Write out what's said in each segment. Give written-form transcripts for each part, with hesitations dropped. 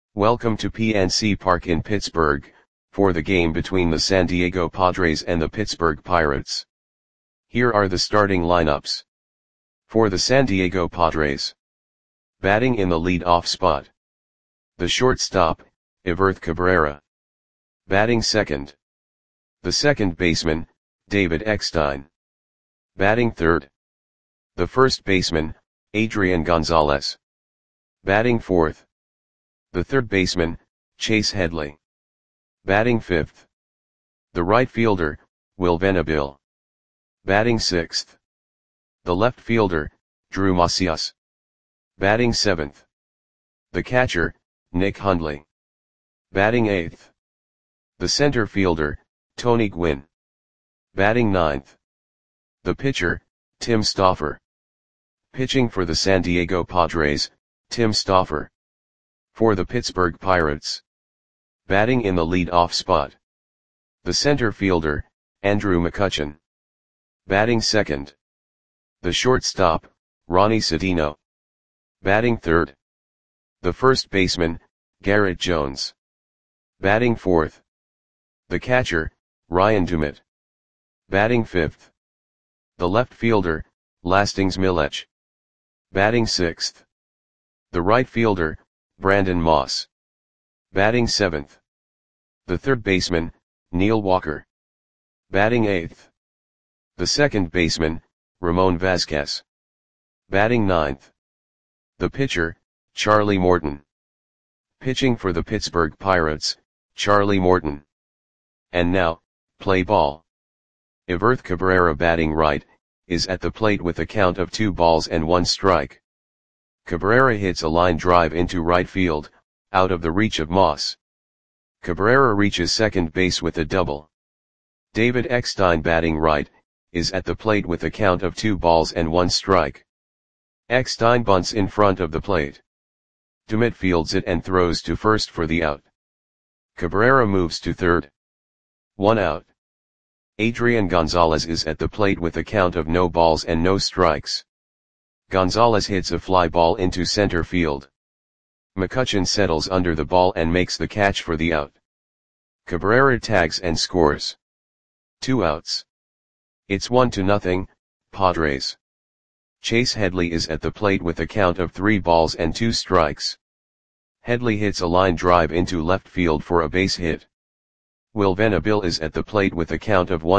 Welcome to PNC Park in Pittsburgh, for the game between the San Diego Padres and the Pittsburgh Pirates. Here are the starting lineups. For the San Diego Padres. Batting in the lead-off spot. The shortstop, Everth Cabrera. Batting second. The second baseman, David Eckstein. Batting third. The first baseman, Adrian Gonzalez. Batting fourth. The third baseman, Chase Headley. Batting fifth. The right fielder, Will Venable. Batting sixth. The left fielder, Drew Macias. Batting seventh. The catcher, Nick Hundley. Batting eighth. The center fielder, Tony Gwynn. Batting ninth. The pitcher, Tim Stauffer. Pitching for the San Diego Padres, Tim Stauffer. For the Pittsburgh Pirates. Batting in the lead-off spot. The center fielder, Andrew McCutchen. Batting second. The shortstop, Ronnie Cedeno. Batting third. The first baseman, Garrett Jones. Batting fourth. The catcher, Ryan Dumit. Batting fifth. The left fielder, Lastings Milech. Batting sixth. The right fielder, Brandon Moss. Batting seventh. The third baseman, Neil Walker. Batting eighth. The second baseman, Ramon Vasquez. Batting ninth. The pitcher, Charlie Morton. Pitching for the Pittsburgh Pirates, Charlie Morton. And now, play ball. Everth Cabrera batting right, is at the plate with a count of 2-1 Cabrera hits a line drive into right field, out of the reach of Moss. Cabrera reaches second base with a double. David Eckstein batting right, is at the plate with a count of 2-1. Eckstein bunts in front of the plate. Dumit fields it and throws to first for the out. Cabrera moves to third. 1 out. Adrian Gonzalez is at the plate with a count of no balls and no strikes. Gonzalez hits a fly ball into center field. McCutchen settles under the ball and makes the catch for the out. Cabrera tags and scores. 2 outs. It's 1-0, Padres. Chase Headley is at the plate with a count of 3-2. Headley hits a line drive into left field for a base hit. Will Venable is at the plate with a count of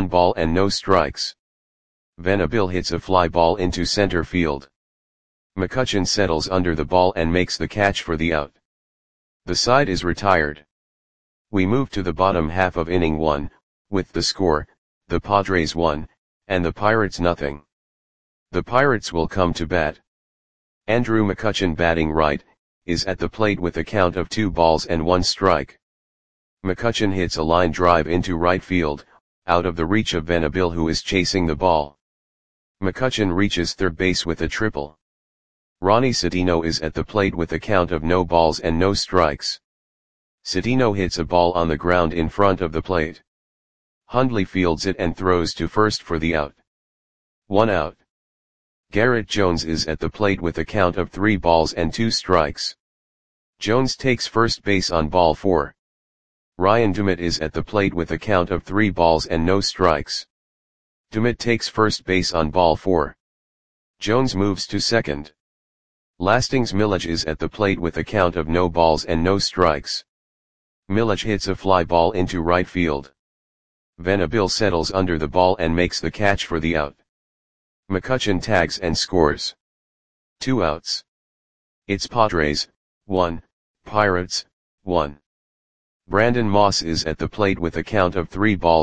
1-0. Venable hits a fly ball into center field. McCutchen settles under the ball and makes the catch for the out. The side is retired. We move to the bottom half of inning 1, with the score, the Padres 1, and the Pirates 0. The Pirates will come to bat. Andrew McCutchen batting right, is at the plate with a count of 2-1. McCutchen hits a line drive into right field, out of the reach of Venable who is chasing the ball. McCutchen reaches third base with a triple. Ronnie Cedeno is at the plate with a count of no balls and no strikes. Cedeno hits a ball on the ground in front of the plate. Hundley fields it and throws to first for the out. 1 out. Garrett Jones is at the plate with a count of 3-2. Jones takes first base on ball 4. Ryan Dumit is at the plate with a count of 3 balls and no strikes. Dumit takes first base on ball 4. Jones moves to second. Lastings Milech is at the plate with a count of no balls and no strikes. Milech hits a fly ball into right field. Venable settles under the ball and makes the catch for the out. McCutchen tags and scores. 2 outs. It's Padres 1, Pirates 1. Brandon Moss is at the plate with a count of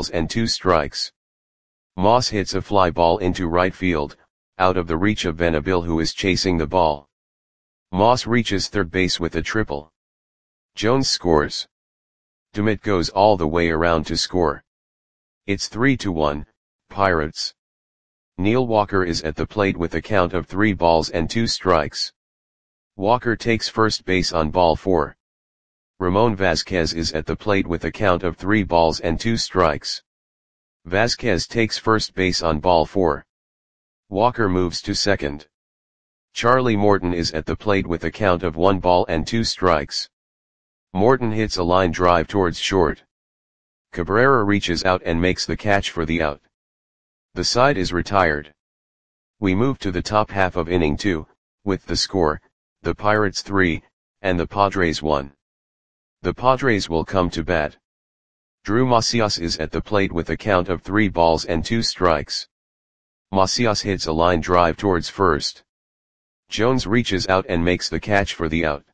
3-2. Moss hits a fly ball into right field, out of the reach of Venable who is chasing the ball. Moss reaches third base with a triple. Jones scores. Dumit goes all the way around to score. It's 3-1, Pirates. Neil Walker is at the plate with a count of 3-2. Walker takes first base on ball 4. Ramon Vasquez is at the plate with a count of 3-2. Vasquez takes first base on ball 4. Walker moves to second. Charlie Morton is at the plate with a count of 1-2. Morton hits a line drive towards short. Cabrera reaches out and makes the catch for the out. The side is retired. We move to the top half of inning 2, with the score, the Pirates 3, and the Padres 1. The Padres will come to bat. Drew Macias is at the plate with a count of 3 balls and 2 strikes. Macias hits a line drive towards first. Jones reaches out and makes the catch for the out.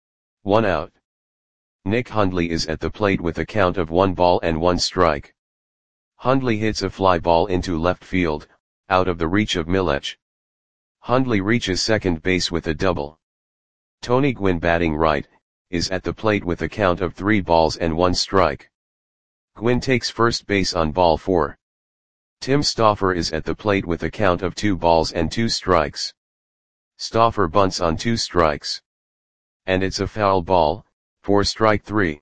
1 out. Nick Hundley is at the plate with a count of 1 ball and 1 strike. Hundley hits a fly ball into left field, out of the reach of Milech. Hundley reaches second base with a double. Tony Gwynn, batting right, is at the plate with a count of 3 balls and 1 strike. Gwynn takes first base on ball 4. Tim Stauffer is at the plate with a count of 2 balls and 2 strikes. Stauffer bunts on 2 strikes. And it's a foul ball, for strike 3.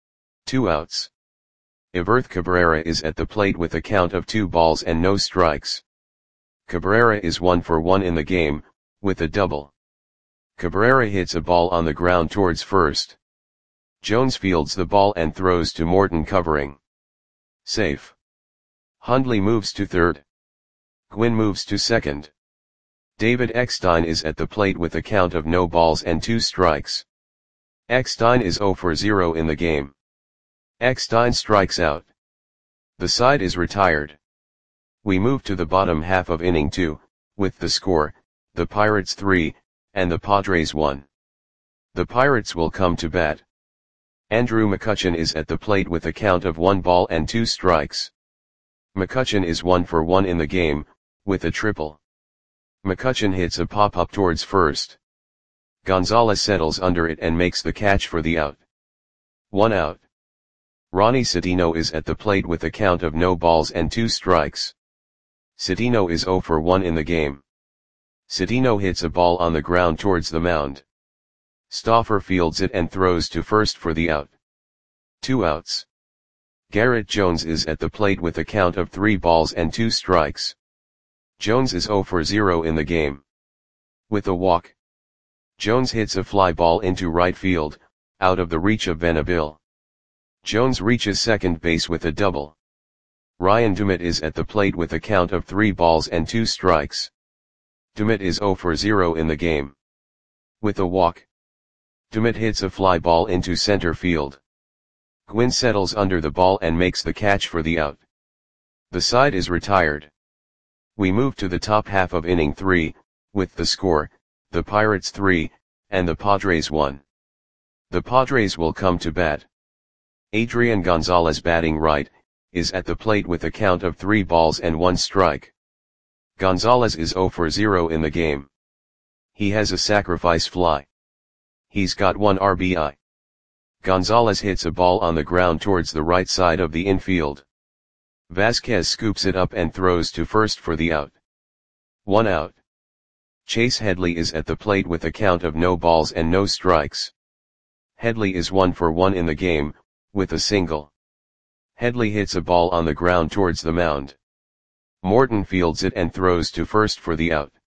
2 outs. Everth Cabrera is at the plate with a count of 2 balls and no strikes. Cabrera is 1 for 1 in the game, with a double. Cabrera hits a ball on the ground towards first. Jones fields the ball and throws to Morton, covering. Safe. Hundley moves to third. Gwynn moves to second. David Eckstein is at the plate with a count of no balls and 2 strikes. Eckstein is 0 for 0 in the game. Eckstein strikes out. The side is retired. We move to the bottom half of inning 2, with the score, the Pirates 3, and the Padres 1. The Pirates will come to bat. Andrew McCutchen is at the plate with a count of 1 ball and 2 strikes. McCutchen is 1 for 1 in the game, with a triple. McCutchen hits a pop-up towards first. Gonzalez settles under it and makes the catch for the out. 1 out. Ronnie Cedeno is at the plate with a count of no balls and 2 strikes. Cedeno is 0 for 1 in the game. Cedeno hits a ball on the ground towards the mound. Stauffer fields it and throws to first for the out. 2 outs. Garrett Jones is at the plate with a count of 3 balls and 2 strikes. Jones is 0 for 0 in the game. With a walk. Jones hits a fly ball into right field, out of the reach of Venable. Jones reaches second base with a double. Ryan Dumit is at the plate with a count of 3 balls and 2 strikes. Dumit is 0 for 0 in the game. With a walk. Dumit hits a fly ball into center field. Gwynn settles under the ball and makes the catch for the out. The side is retired. We move to the top half of inning 3, with the score, the Pirates 3, and the Padres 1. The Padres will come to bat. Adrian Gonzalez, batting right, is at the plate with a count of 3 balls and 1 strike. Gonzalez is 0 for 0 in the game. He has a sacrifice fly. He's got 1 RBI. Gonzalez hits a ball on the ground towards the right side of the infield. Vasquez scoops it up and throws to first for the out. 1 out. Chase Headley is at the plate with a count of no balls and no strikes. Headley is 1 for 1 in the game, with a single. Headley hits a ball on the ground towards the mound. Morton fields it and throws to first for the out.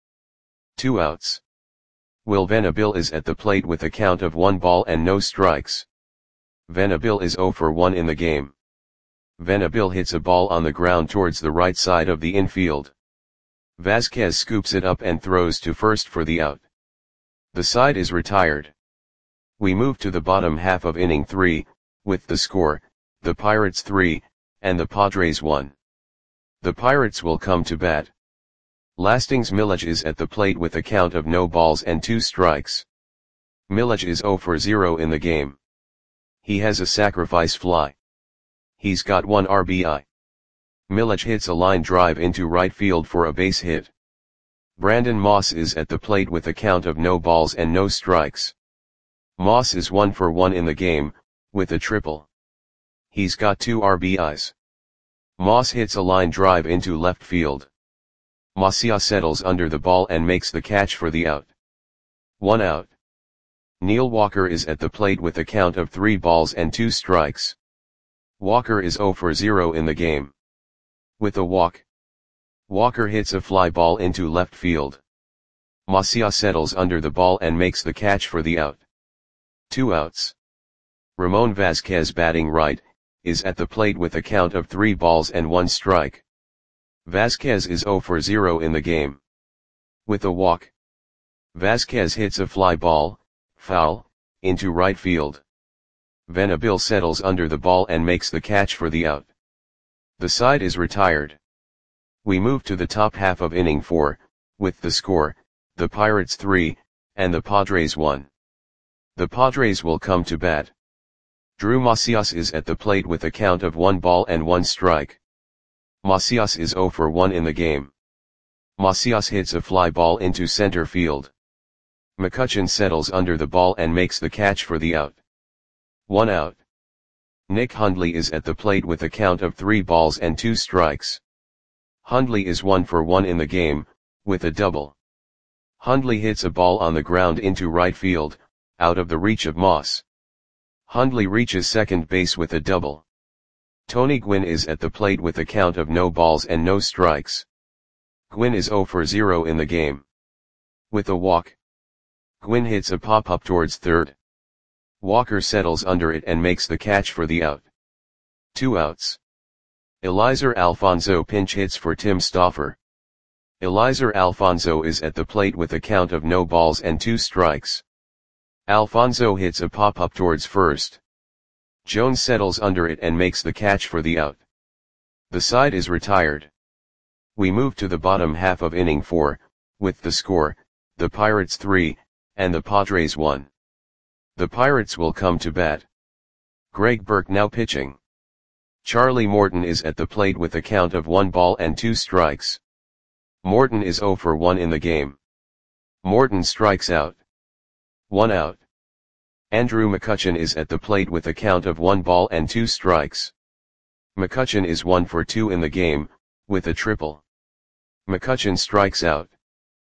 2 outs. Will Venable is at the plate with a count of 1 ball and no strikes. Venable is 0 for 1 in the game. Venable hits a ball on the ground towards the right side of the infield. Vasquez scoops it up and throws to first for the out. The side is retired. We move to the bottom half of inning 3, with the score, the Pirates 3, and the Padres 1. The Pirates will come to bat. Lastings Milech is at the plate with a count of no balls and 2 strikes. Milech is 0 for 0 in the game. He has a sacrifice fly. He's got 1 RBI. Milech hits a line drive into right field for a base hit. Brandon Moss is at the plate with a count of no balls and no strikes. Moss is 1 for 1 in the game, with a triple. He's got 2 RBIs. Moss hits a line drive into left field. Macias settles under the ball and makes the catch for the out. 1 out. Neil Walker is at the plate with a count of 3 balls and 2 strikes. Walker is 0 for 0 in the game. With a walk. Walker hits a fly ball into left field. Macias settles under the ball and makes the catch for the out. 2 outs. Ramon Vasquez batting right, is at the plate with a count of 3 balls and 1 strike. Vasquez is 0 for 0 in the game. With a walk, Vasquez hits a fly ball, foul, into right field. Venabil settles under the ball and makes the catch for the out. The side is retired. We move to the top half of inning 4, with the score, the Pirates 3, and the Padres 1. The Padres will come to bat. Drew Macias is at the plate with a count of 1 ball and 1 strike. Macias is 0 for 1 in the game. Macias hits a fly ball into center field. McCutchen settles under the ball and makes the catch for the out. 1 out. Nick Hundley is at the plate with a count of 3 balls and 2 strikes. Hundley is 1 for 1 in the game, with a double. Hundley hits a ball on the ground into right field, out of the reach of Moss. Hundley reaches second base with a double. Tony Gwynn is at the plate with a count of no balls and no strikes. Gwynn is 0 for 0 in the game. With a walk, Gwynn hits a pop-up towards third. Walker settles under it and makes the catch for the out. 2 outs. Eliezer Alfonso pinch hits for Tim Stauffer. Eliezer Alfonso is at the plate with a count of no balls and 2 strikes. Alfonso hits a pop-up towards first. Jones settles under it and makes the catch for the out. The side is retired. We move to the bottom half of inning 4, with the score, the Pirates 3, and the Padres 1. The Pirates will come to bat. Greg Burke now pitching. Charlie Morton is at the plate with a count of 1 ball and 2 strikes. Morton is 0 for 1 in the game. Morton strikes out. 1 out. Andrew McCutchen is at the plate with a count of 1 ball and 2 strikes. McCutchen is 1 for 2 in the game, with a triple. McCutchen strikes out.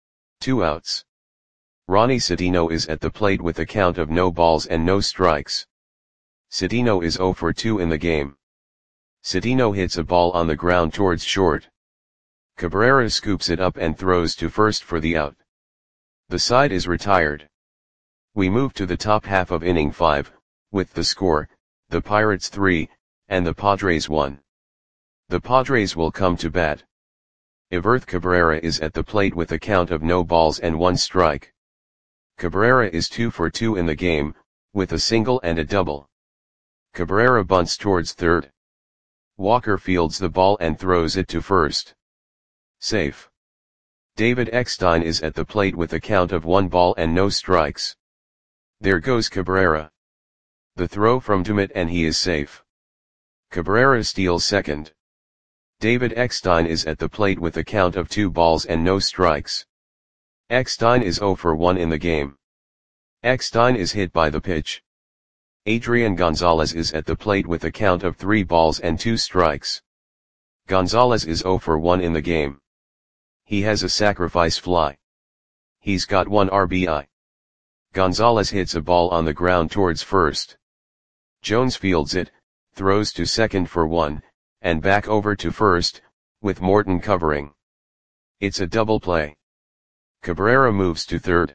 2 outs. Ronnie Cedeno is at the plate with a count of no balls and no strikes. Cedeno is 0 for 2 in the game. Cedeno hits a ball on the ground towards short. Cabrera scoops it up and throws to first for the out. The side is retired. We move to the top half of inning 5, with the score, the Pirates 3, and the Padres 1. The Padres will come to bat. Everth Cabrera is at the plate with a count of no balls and 1 strike. Cabrera is 2 for 2 in the game, with a single and a double. Cabrera bunts towards third. Walker fields the ball and throws it to first. Safe. David Eckstein is at the plate with a count of 1 ball and no strikes. There goes Cabrera. The throw from Dumit and he is safe. Cabrera steals second. David Eckstein is at the plate with a count of 2 balls and no strikes. Eckstein is 0 for 1 in the game. Eckstein is hit by the pitch. Adrian Gonzalez is at the plate with a count of 3 balls and 2 strikes. Gonzalez is 0 for 1 in the game. He has a sacrifice fly. He's got 1 RBI. Gonzalez hits a ball on the ground towards first. Jones fields it, throws to second for 1, and back over to first, with Morton covering. It's a double play. Cabrera moves to third.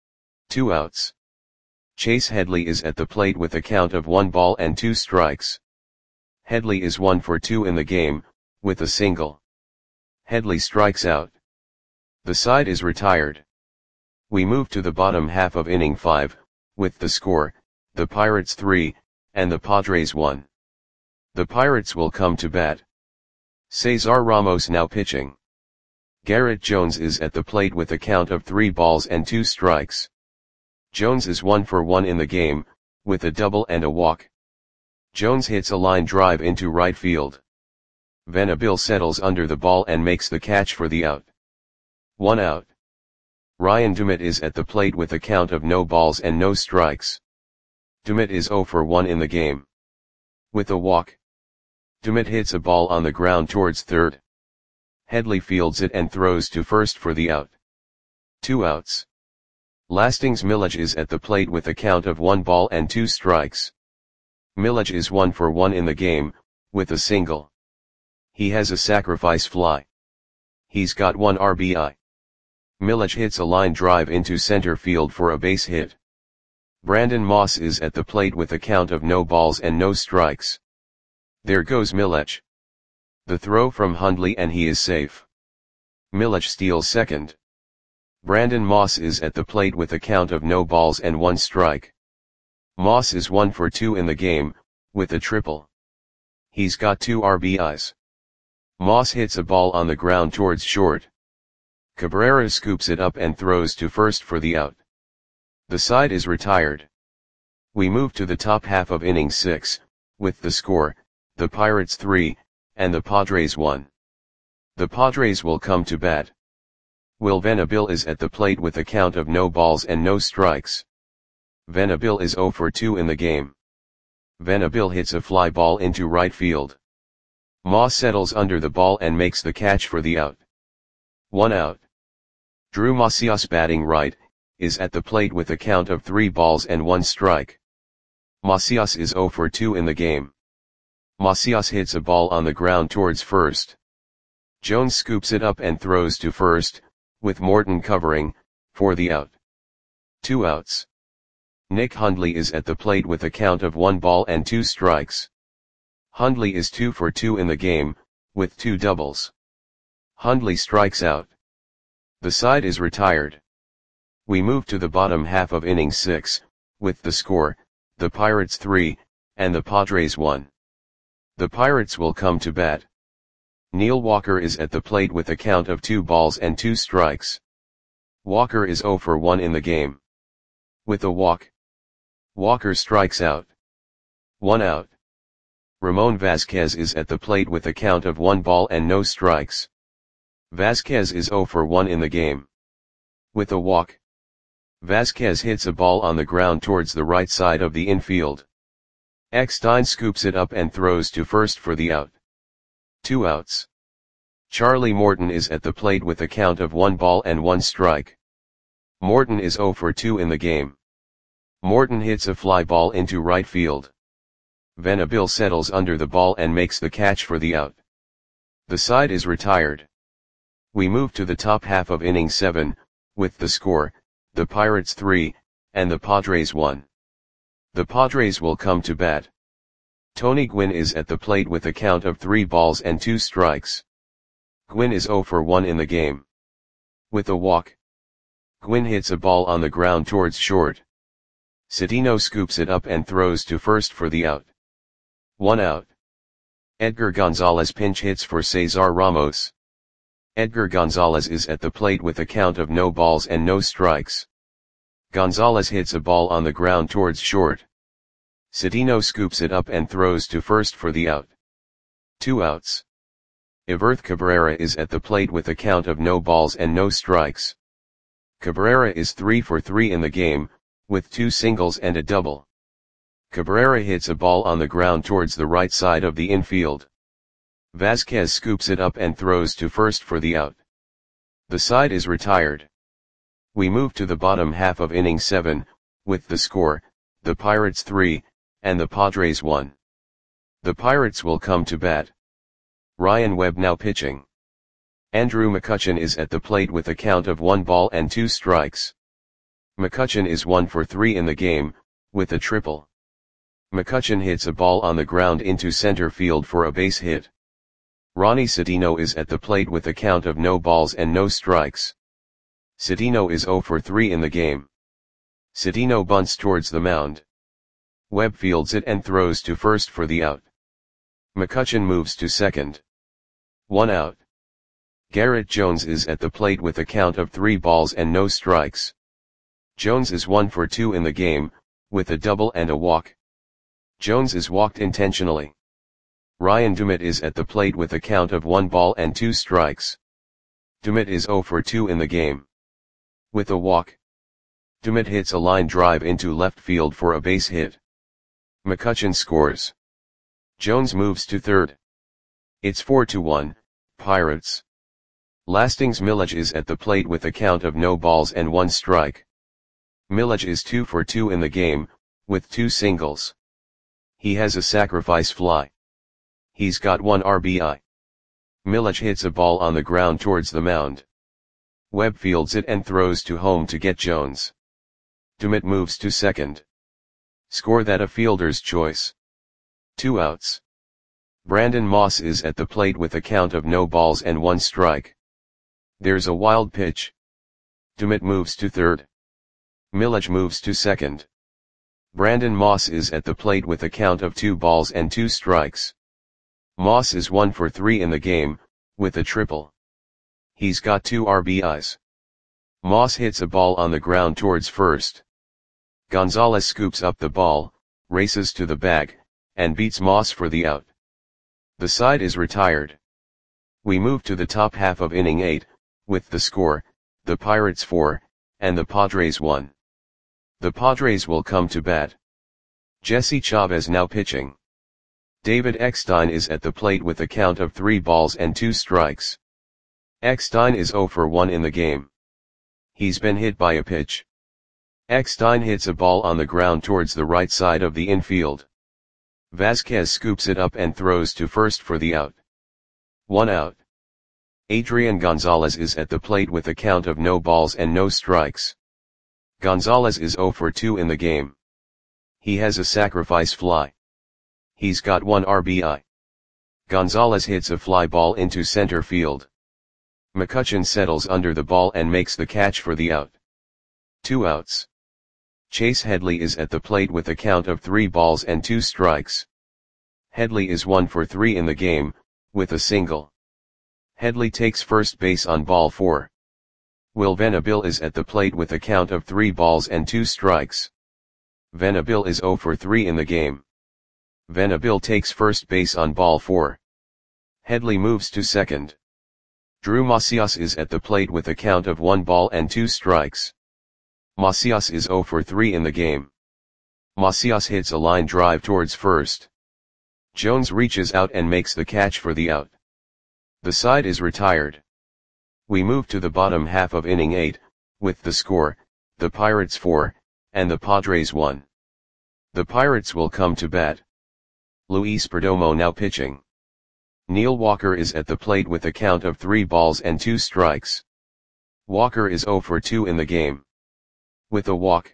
2 outs. Chase Headley is at the plate with a count of 1 ball and 2 strikes. Headley is 1 for 2 in the game, with a single. Headley strikes out. The side is retired. We move to the bottom half of inning 5, with the score, the Pirates 3, and the Padres 1. The Pirates will come to bat. Cesar Ramos now pitching. Garrett Jones is at the plate with a count of 3 balls and 2 strikes. Jones is 1 for 1 in the game, with a double and a walk. Jones hits a line drive into right field. Venabil settles under the ball and makes the catch for the out. 1 out. Ryan Dumit is at the plate with a count of no balls and no strikes. Dumit is 0 for 1 in the game. With a walk, Dumit hits a ball on the ground towards third. Headley fields it and throws to first for the out. 2 outs. Lastings Milledge is at the plate with a count of 1 ball and 2 strikes. Milledge is 1 for 1 in the game, with a single. He has a sacrifice fly. He's got 1 RBI. Milledge hits a line drive into center field for a base hit. Brandon Moss is at the plate with a count of no balls and no strikes. There goes Milech. The throw from Hundley and he is safe. Milech steals second. Brandon Moss is at the plate with a count of no balls and one strike. Moss is 1 for 2 in the game, with a triple. He's got 2 RBIs. Moss hits a ball on the ground towards short. Cabrera scoops it up and throws to first for the out. The side is retired. We move to the top half of inning 6, with the score, the Pirates 3, and the Padres 1. The Padres will come to bat. Will Venable is at the plate with a count of no balls and no strikes. Venable is 0 for 2 in the game. Venable hits a fly ball into right field. Moss settles under the ball and makes the catch for the out. 1 out. Drew Macias, batting right, is at the plate with a count of 3 balls and 1 strike. Macias is 0 for 2 in the game. Macias hits a ball on the ground towards first. Jones scoops it up and throws to first, with Morton covering, for the out. 2 outs. Nick Hundley is at the plate with a count of 1 ball and 2 strikes. Hundley is 2 for 2 in the game, with 2 doubles. Hundley strikes out. The side is retired. We move to the bottom half of inning 6, with the score, the Pirates 3, and the Padres 1. The Pirates will come to bat. Neil Walker is at the plate with a count of 2 balls and 2 strikes. Walker is 0 for 1 in the game. With a walk, Walker strikes out. 1 out. Ramon Vasquez is at the plate with a count of 1 ball and no strikes. Vasquez is 0 for 1 in the game. With a walk, Vasquez hits a ball on the ground towards the right side of the infield. Eckstein scoops it up and throws to first for the out. 2 outs. Charlie Morton is at the plate with a count of 1 ball and 1 strike. Morton is 0 for 2 in the game. Morton hits a fly ball into right field. Venable settles under the ball and makes the catch for the out. The side is retired. We move to the top half of inning 7, with the score, the Pirates 3, and the Padres 1. The Padres will come to bat. Tony Gwynn is at the plate with a count of 3 balls and 2 strikes. Gwynn is 0 for 1 in the game. With a walk, Gwynn hits a ball on the ground towards short. Citino scoops it up and throws to first for the out. 1 out. Edgar Gonzalez pinch hits for Cesar Ramos. Edgar Gonzalez is at the plate with a count of no balls and no strikes. Gonzalez hits a ball on the ground towards short. Citino scoops it up and throws to first for the out. 2 outs. Iverth Cabrera is at the plate with a count of no balls and no strikes. Cabrera is 3 for 3 in the game, with 2 singles and a double. Cabrera hits a ball on the ground towards the right side of the infield. Vasquez scoops it up and throws to first for the out. The side is retired. We move to the bottom half of inning 7, with the score, the Pirates 3, and the Padres 1. The Pirates will come to bat. Ryan Webb now pitching. Andrew McCutchen is at the plate with a count of 1 ball and 2 strikes. McCutchen is 1 for 3 in the game, with a triple. McCutchen hits a ball on the ground into center field for a base hit. Ronnie Citino is at the plate with a count of no balls and no strikes. Citino is 0 for 3 in the game. Citino bunts towards the mound. Webb fields it and throws to first for the out. McCutchen moves to second. 1 out. Garrett Jones is at the plate with a count of 3 balls and no strikes. Jones is 1 for 2 in the game, with a double and a walk. Jones is walked intentionally. Ryan Dumit is at the plate with a count of 1 ball and 2 strikes. Dumit is 0 for 2 in the game. With a walk, Dumit hits a line drive into left field for a base hit. McCutchen scores. Jones moves to third. It's 4-1, Pirates. Lastings Milech is at the plate with a count of no balls and 1 strike. Milech is 2 for 2 in the game, with 2 singles. He has a sacrifice fly. He's got 1 RBI. Milech hits a ball on the ground towards the mound. Webb fields it and throws to home to get Jones. Dumit moves to second. Score that a fielder's choice. 2 outs. Brandon Moss is at the plate with a count of no balls and 1 strike. There's a wild pitch. Dumit moves to third. Millage moves to second. Brandon Moss is at the plate with a count of 2 balls and 2 strikes. Moss is 1 for 3 in the game, with a triple. He's got 2 RBIs. Moss hits a ball on the ground towards first. Gonzalez scoops up the ball, races to the bag, and beats Moss for the out. The side is retired. We move to the top half of inning 8, with the score, the Pirates 4, and the Padres 1. The Padres will come to bat. Jesse Chavez now pitching. David Eckstein is at the plate with a count of 3 balls and 2 strikes. Eckstein is 0 for 1 in the game. He's been hit by a pitch. Eckstein hits a ball on the ground towards the right side of the infield. Vasquez scoops it up and throws to first for the out. 1 out. Adrian Gonzalez is at the plate with a count of no balls and no strikes. Gonzalez is 0 for 2 in the game. He has a sacrifice fly. He's got 1 RBI. Gonzalez hits a fly ball into center field. McCutchen settles under the ball and makes the catch for the out. 2 outs. Chase Headley is at the plate with a count of 3 balls and 2 strikes. Headley is 1 for 3 in the game, with a single. Headley takes first base on ball 4. Will Venable is at the plate with a count of 3 balls and 2 strikes. Venable is 0 for 3 in the game. Venable takes first base on ball 4. Headley moves to second. Drew Macias is at the plate with a count of 1 ball and 2 strikes. Macias is 0 for 3 in the game. Macias hits a line drive towards first. Jones reaches out and makes the catch for the out. The side is retired. We move to the bottom half of inning 8, with the score, the Pirates 4, and the Padres 1. The Pirates will come to bat. Luis Perdomo now pitching. Neil Walker is at the plate with a count of 3 balls and 2 strikes. Walker is 0 for 2 in the game. With a walk.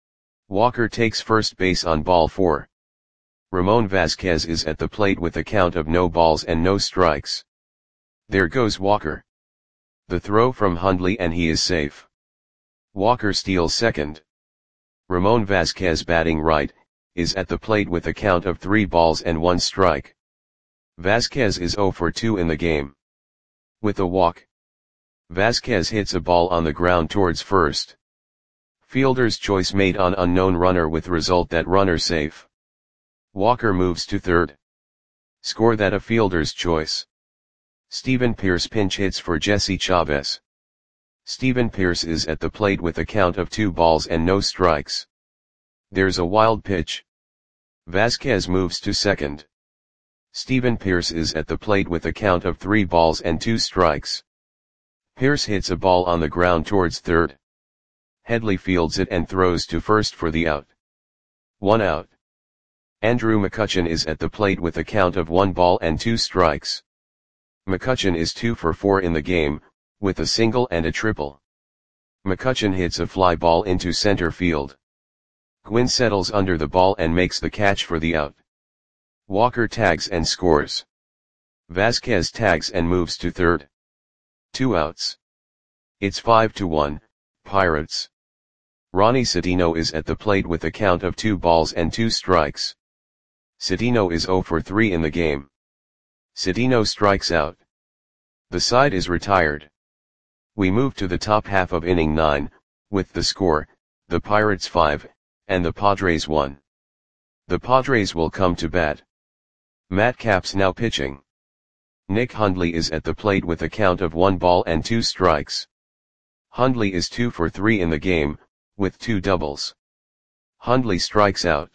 Walker takes first base on ball 4. Ramon Vasquez is at the plate with a count of no balls and no strikes. There goes Walker. The throw from Hundley and he is safe. Walker steals second. Ramon Vasquez batting right, is at the plate with a count of 3 balls and 1 strike. Vasquez is 0 for 2 in the game. With a walk. Vasquez hits a ball on the ground towards first. Fielder's choice made on unknown runner with result that runner safe. Walker moves to third. Score that a fielder's choice. Stephen Pierce pinch hits for Jesse Chavez. Stephen Pierce is at the plate with a count of 2 balls and no strikes. There's a wild pitch. Vasquez moves to second. Stephen Pierce is at the plate with a count of 3 balls and 2 strikes. Pierce hits a ball on the ground towards third. Headley fields it and throws to first for the out. 1 out. Andrew McCutchen is at the plate with a count of 1 ball and 2 strikes. McCutchen is 2 for 4 in the game, with a single and a triple. McCutchen hits a fly ball into center field. Gwynn settles under the ball and makes the catch for the out. Walker tags and scores. Vasquez tags and moves to third. 2 outs. It's 5-1, Pirates. Ronnie Cedeno is at the plate with a count of 2 balls and 2 strikes. Cedeno is 0 for 3 in the game. Cedeno strikes out. The side is retired. We move to the top half of inning 9, with the score, the Pirates 5, and the Padres 1. The Padres will come to bat. Matt Capps now pitching. Nick Hundley is at the plate with a count of 1 ball and 2 strikes. Hundley is 2 for 3 in the game, with 2 doubles. Hundley strikes out.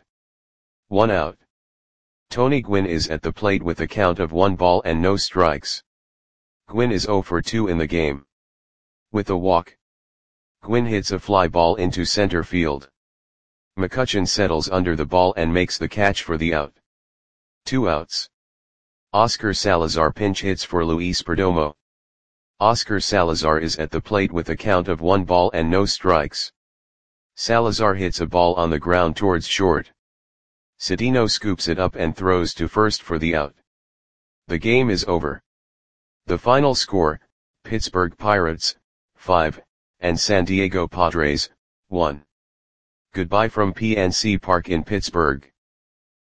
1 out. Tony Gwynn is at the plate with a count of 1 ball and no strikes. Gwynn is 0 for 2 in the game. With a walk. Gwynn hits a fly ball into center field. McCutchen settles under the ball and makes the catch for the out. 2 outs. Oscar Salazar pinch hits for Luis Perdomo. Oscar Salazar is at the plate with a count of 1 ball and no strikes. Salazar hits a ball on the ground towards short. Cedeno scoops it up and throws to first for the out. The game is over. The final score, Pittsburgh Pirates, 5, and San Diego Padres, 1. Goodbye from PNC Park in Pittsburgh.